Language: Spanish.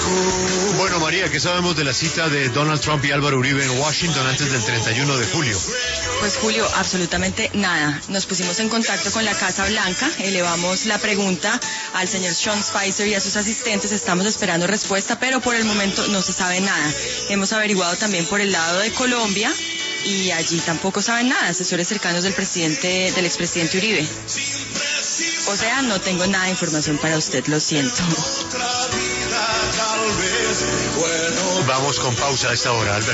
Bueno, María, ¿qué sabemos de la cita de Donald Trump y Álvaro Uribe en Washington antes del 31 de julio? Pues Julio, absolutamente nada. Nos pusimos en contacto con la Casa Blanca, elevamos la pregunta al señor Sean Spicer y a sus asistentes, estamos esperando respuesta, pero por el momento no se sabe nada. Hemos averiguado también por el lado de Colombia y allí tampoco saben nada, asesores cercanos del expresidente Uribe. O sea, no tengo nada de información para usted, lo siento. Vamos con pausa a esta hora, Alberto.